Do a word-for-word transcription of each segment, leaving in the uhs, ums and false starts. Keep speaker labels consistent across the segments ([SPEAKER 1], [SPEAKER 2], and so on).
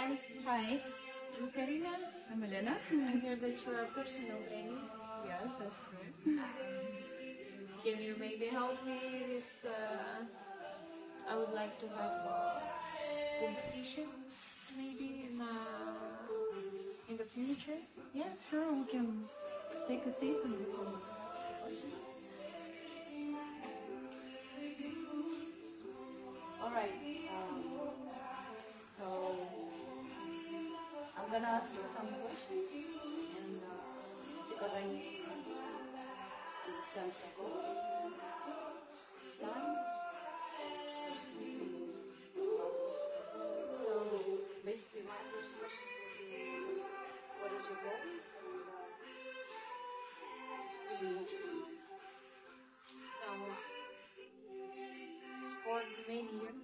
[SPEAKER 1] Hi.
[SPEAKER 2] Hi,
[SPEAKER 1] I'm Karina.
[SPEAKER 2] I'm Elena.
[SPEAKER 1] I hear that you're a personal trainer.
[SPEAKER 2] Yes, that's correct.
[SPEAKER 1] Can you maybe help me? This uh, I would like to have a competition, maybe in uh, in the future.
[SPEAKER 2] Yeah, sure, we can take a seat and we can ask questions. All right. Um, so I'm gonna ask you some questions, and uh, because I need to understand your goals, time, so basically my first question will be, what is your goal? And uh, it's really interesting.
[SPEAKER 1] Now, sport many years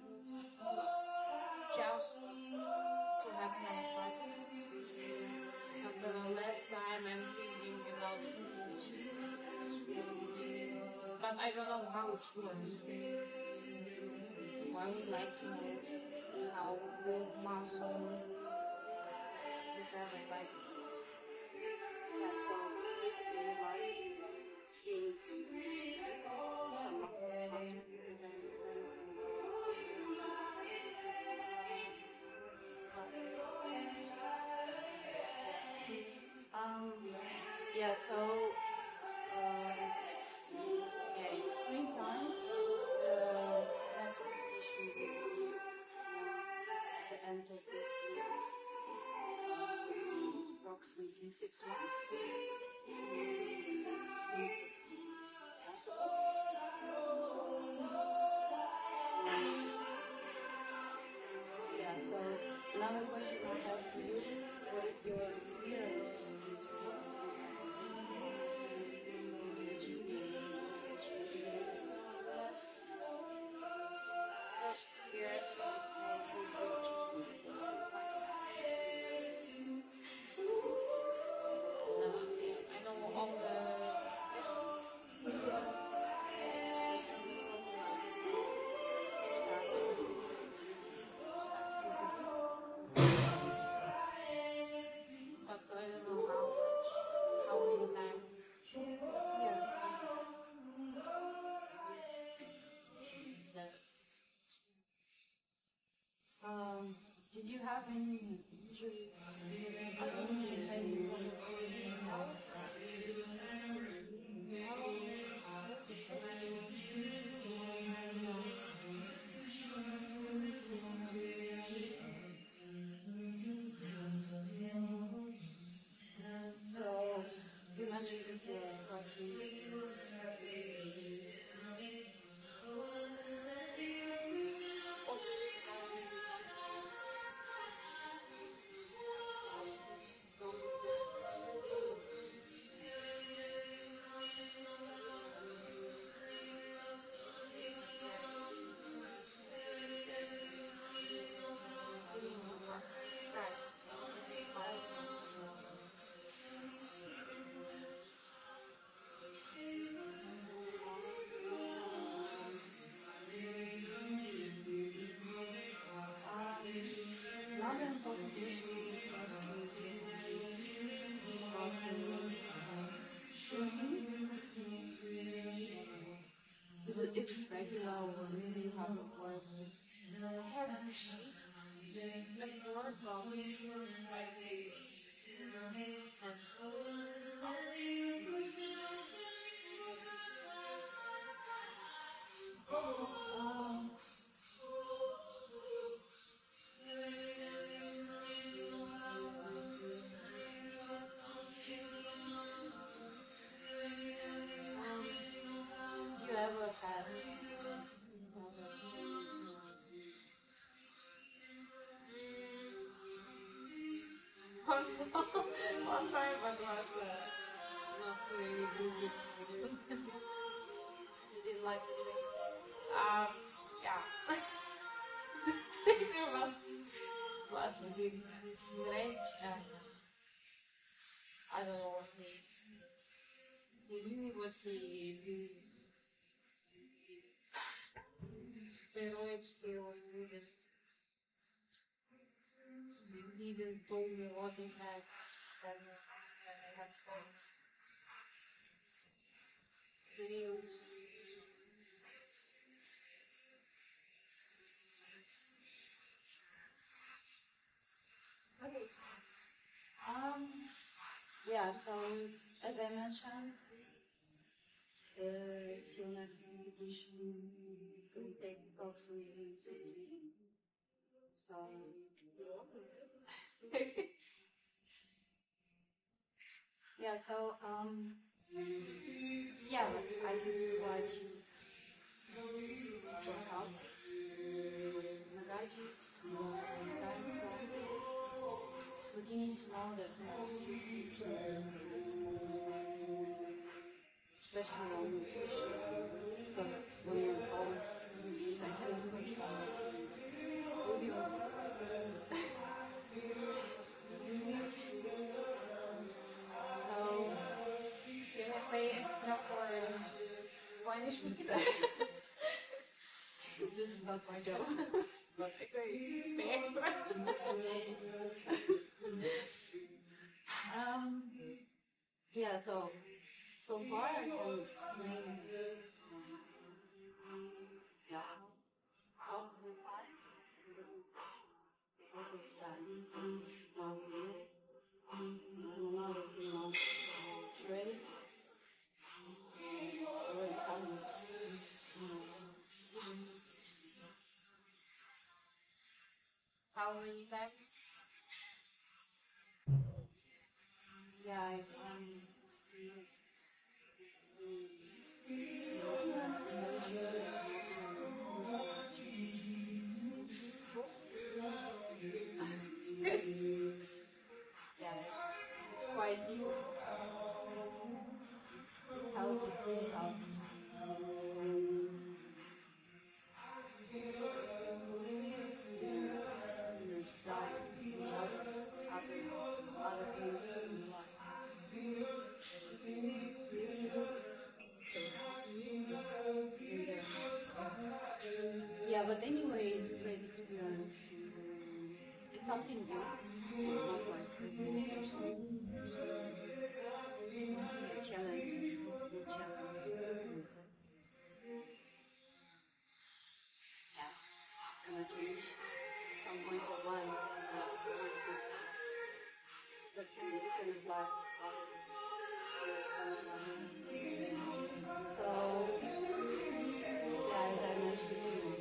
[SPEAKER 1] just to have nice life. But the last time I'm thinking about the competition. But I don't know how it works. So I would like to know how the muscle develop like
[SPEAKER 2] Yeah, so basically you like gain some some um yeah, so um yeah, it's springtime. The next competition will be at the end of this year, so approximately six months. It's, it's possible. So, um, yeah, so another question I have for you, what is your experience in sport?
[SPEAKER 1] last years. And, uh, I know all the but I don't know how much, how many times.
[SPEAKER 2] Yeah. Um, did you have any injuries? Any problems? So you mentioned that you're working. Another important question I want to ask you is about your drinking. Is it, is it regular or do you have a work?
[SPEAKER 1] I have shapes and more problems. I say,
[SPEAKER 2] Um, um, do you ever have
[SPEAKER 1] one, one time it was uh, not really good experience.
[SPEAKER 2] you didn't like the drink?
[SPEAKER 1] Um, yeah. There was was a big stretch and I don't know what he he really what he is pero it's still good. He didn't told me what is that. Then then I have some videos.
[SPEAKER 2] Okay. Um. Yeah. So as I mentioned, the stillness meditation will take approximately six weeks. So. Yeah. So um. Yeah, but I can provide you for help. Nagaji, but you need to know that fifty percent, especially on nutrition, because when you're home, I have to control food you. So,
[SPEAKER 1] Can I pay extra for punishment?
[SPEAKER 2] this is not my job.
[SPEAKER 1] But I say pay extra.
[SPEAKER 2] um, yeah, so so far I can explain yeah, how to find what is that. Um, now that you know, ready? Already having this, you know,
[SPEAKER 1] How many times?
[SPEAKER 2] yeah, I've um, experienced yeah, it's, it's quite how to think of your desire, which other, other, other things in your life. Yeah, but anyway, it's a great experience. It's something new. It's not like regular person. It's a challenge. New challenge. Yeah, it's gonna change at some point of life. But you can apply. So, yeah, as I mentioned,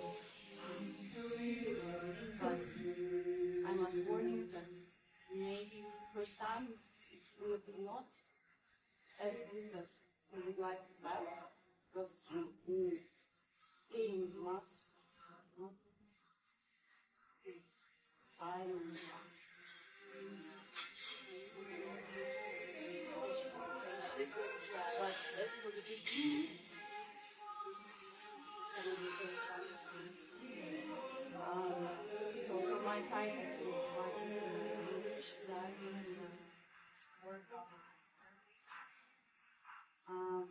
[SPEAKER 2] but I must warn you that maybe first time it will be not as good as we would like to have, because mm, eating must not it's time. But as for the beginning, it's gonna be very challenging. Um, so from my side, I can provide you with that work on. Um,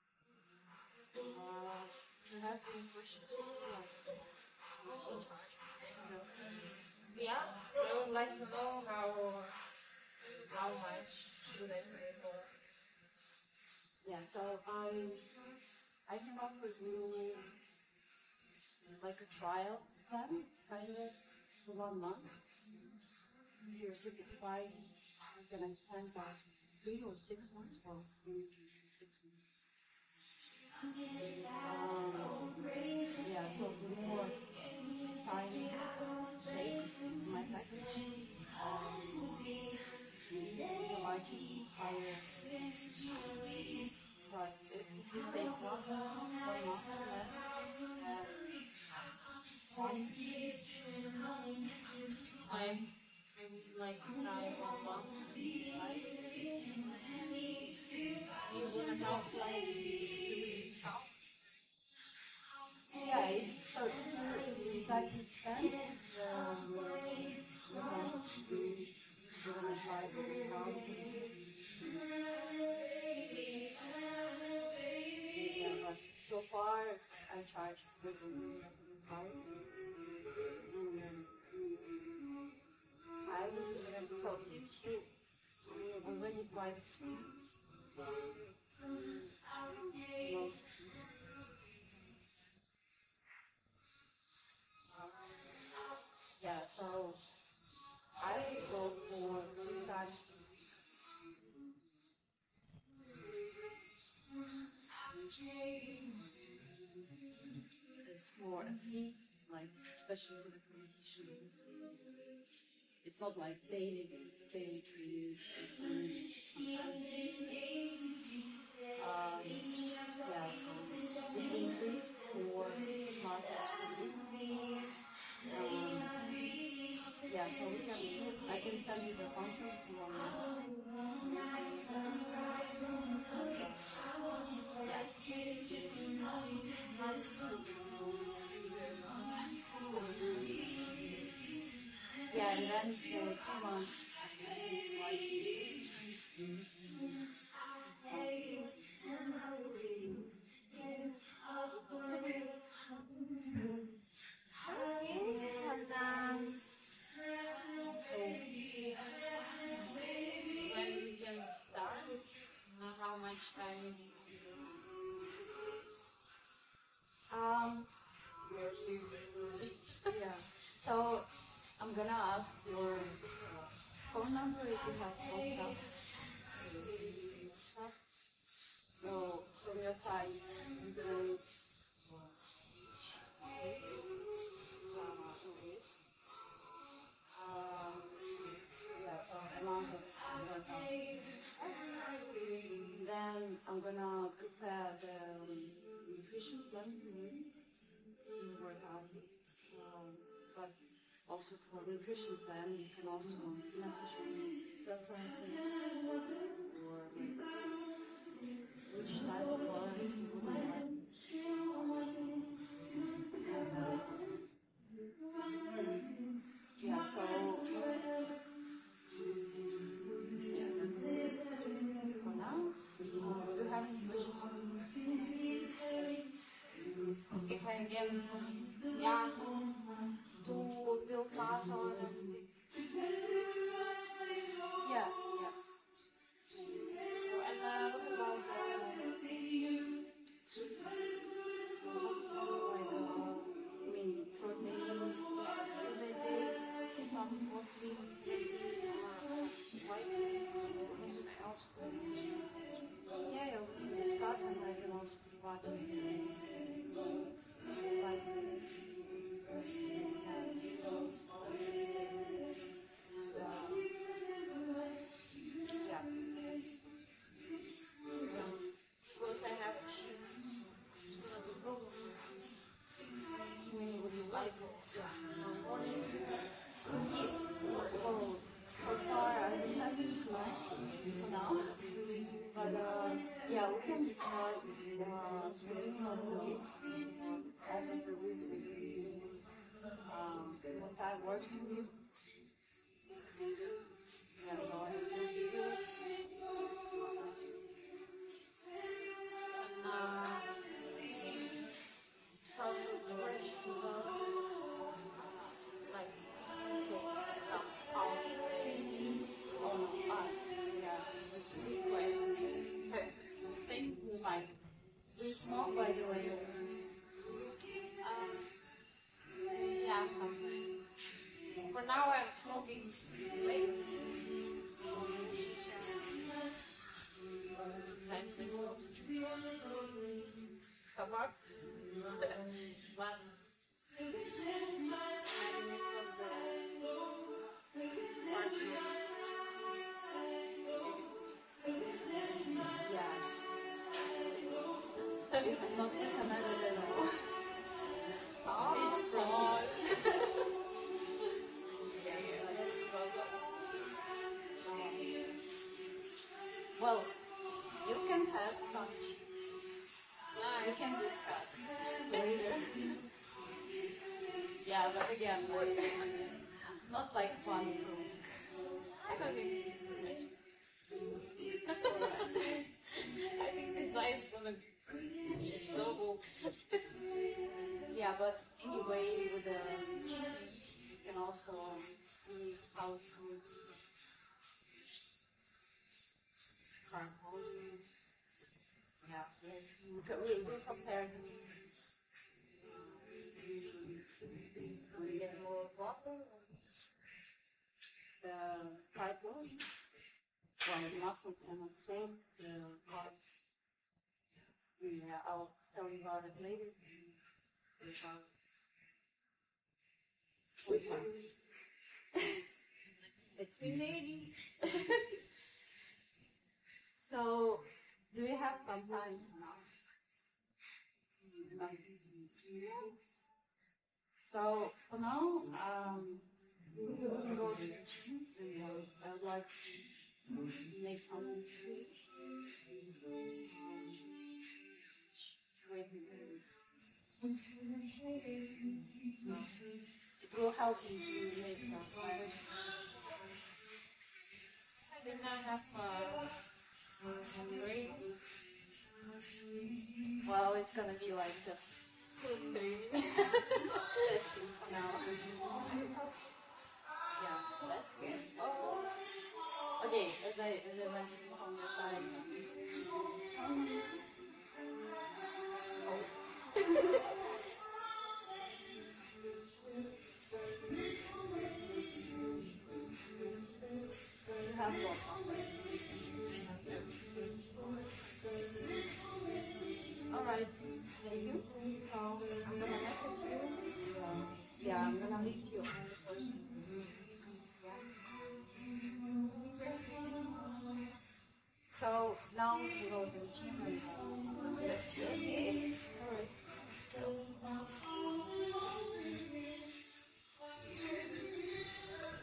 [SPEAKER 2] uh, do you have any questions for me? Like, what's in charge? No.
[SPEAKER 1] Yeah, I would like to know how how much should I pay for.
[SPEAKER 2] Yeah, so I I can offer you like a trial plan, kind of for one month. If you're satisfied, you can extend that three or six months, or maybe six months. Um, yeah, so the more time take my package, provide you higher. But if you take one, one month to learn, uh, one,
[SPEAKER 1] Like maybe like now one month.
[SPEAKER 2] five,
[SPEAKER 1] You wanna have like discount?
[SPEAKER 2] yeah, if, so if you, if you decide to extend, um, you can give them a try for discount. Yeah, but so far I charge within five. And then I quite experienced. Well, yeah, so I would go for three times. It's for a peak, like especially for the competition. It's not like daily daily training. Just to um, yeah, so between three four classes per week. Um, yeah, so we can I can send you the contract if you want to. Yeah, and then for two months,
[SPEAKER 1] And um, when we can start, uh, how much time we need to do.
[SPEAKER 2] um, yeah. So I'm gonna ask your phone number if you have WhatsApp. So from your side, you can um, yeah, so amount of workouts. Then I'm gonna prepare the nutrition plan for you. You work out list. Um, but also for nutrition plan, you can also message me preferences or like which type of products you would like. Yeah, so yeah, that's it for now. Uh, do you have any questions?
[SPEAKER 1] If I can, yeah, two pills or anything.
[SPEAKER 2] Yeah, yeah.
[SPEAKER 1] And uh, what about the
[SPEAKER 2] I mean, protein,
[SPEAKER 1] some protein, or vitamins, or anything else?
[SPEAKER 2] yeah, yeah, we can discuss and I can also provide you vitamins. Yeah.
[SPEAKER 1] Because I have chips, it's gonna be problem.
[SPEAKER 2] I mean, would you
[SPEAKER 1] Like,
[SPEAKER 2] like?
[SPEAKER 1] uh, morning cookies or
[SPEAKER 2] Well, so far I don't have any plans for now, but uh, yeah, we can discuss uh, beginning of the week or end of the week um, what time works for you. Yeah, so I will give you
[SPEAKER 1] uh, some nutrition drugs, like take some out
[SPEAKER 2] on us. Yeah,
[SPEAKER 1] with big questions.
[SPEAKER 2] thank you. Like, do you smoke, by the way?
[SPEAKER 1] Um, yeah, sometimes. For now, I'm smoking vape or maybe shisha. Sometimes I smoke tobacco, but imagine it's not the part of
[SPEAKER 2] Yeah, it's not recommended at all.
[SPEAKER 1] it's broad. Yeah, yeah, let's go.
[SPEAKER 2] Well, you can have such. We
[SPEAKER 1] Nice.
[SPEAKER 2] can discuss later. Yeah, but again, like, not like fun school.
[SPEAKER 1] I don't need this information. I think this guy is gonna be double.
[SPEAKER 2] Yeah, but anyway, with the chicken, you can also see how to We co- we will compare we get more water. The fibroid, well, the muscle can absorb the carbs. Yeah, I'll tell you about it later. About it's lady. So, do we have some time now? So, for now, um, we can go to the gym and I would like to make some food. It will help you to make some fire.
[SPEAKER 1] I did not have uh, great
[SPEAKER 2] Well, it's gonna be like just
[SPEAKER 1] food food.
[SPEAKER 2] testing for now. Yeah,
[SPEAKER 1] That's good.
[SPEAKER 2] oh, okay, as I as I mentioned on your side. You have what? Alright, thank you. So I'm gonna message you. Yeah, I'm gonna list you all the person